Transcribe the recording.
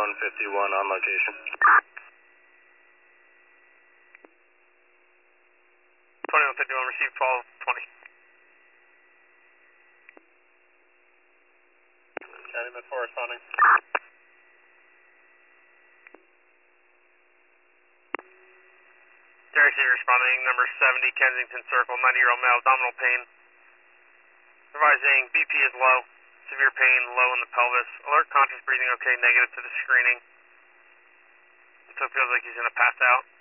2151 on location. 2151, receive 1220. County Med 4 responding. Derek C responding, number 70, Kensington Circle, 90-year-old male, abdominal pain. Advising BP is low, severe pain, low in the pelvis. Alert, conscious, breathing okay, negative to the screening. So it feels like he's going to pass out.